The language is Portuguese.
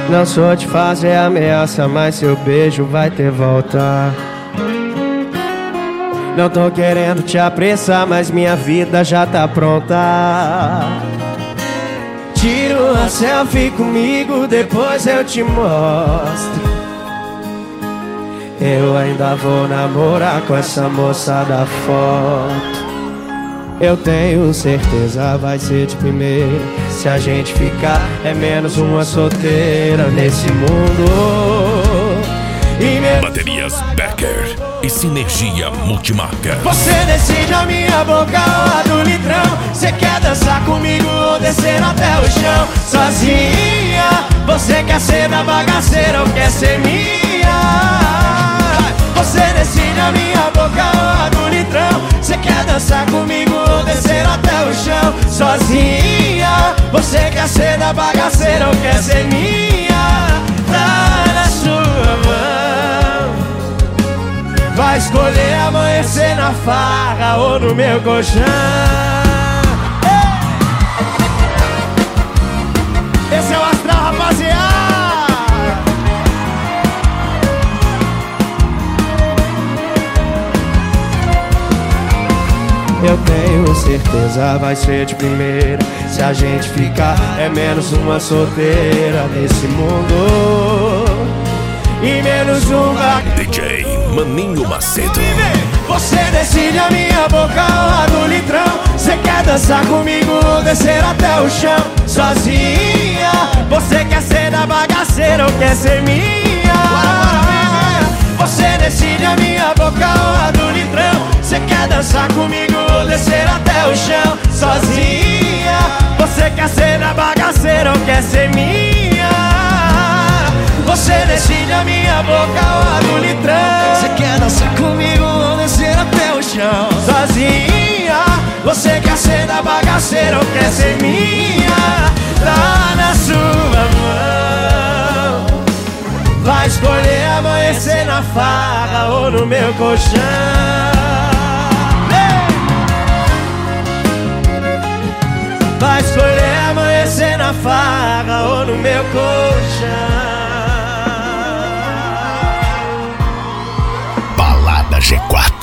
Não sou de fazer ameaça, mas seu beijo vai ter volta. Não tô querendo te apressar, mas minha vida já tá pronta. Tira uma selfie comigo, depois eu te mostro. Eu ainda vou namorar com essa moça da foto. Eu tenho certeza vai ser de primeira. Se a gente ficar é menos uma solteira nesse mundo. Baterias Becker e Sinergia Multimarcas. Você decide a minha boca ou a do litrão. Você quer dançar comigo ou descer até o chão sozinha? Você quer ser da bagaceira ou quer ser minha? Você decide a minha boca ou a do litrão. Você quer dançar comigo ou descer até o chão sozinha? Você quer ser da bagaceira ou quer ser minha? Tá na sua mão. Vai escolher amanhecer na farra ou no meu colchão. Esse é o Astral, rapaziada. Eu tenho certeza vai ser de primeira. Se a gente ficar é menos uma solteira nesse mundo e menos uma. DJ Maninho Macedo. Você decide a minha boca ou a do litrão. Você quer dançar comigo ou descer até o chão sozinha? Você quer ser da bagaceira ou quer ser minha? Você decide a minha boca ou a do litrão. Você quer dançar comigo ou descer até o chão sozinha? Você quer ser da bagaceira ou quer ser minha? Você decide a minha boca ou a do litrão. Você quer dançar comigo ou descer até o chão sozinha? Você quer ser da bagaceira ou quer ser minha? Tá na sua mão. Vai escolher amanhecer na farra ou no meu colchão. Vai escolher amanhecer na farra ou no meu colchão. Balada G4.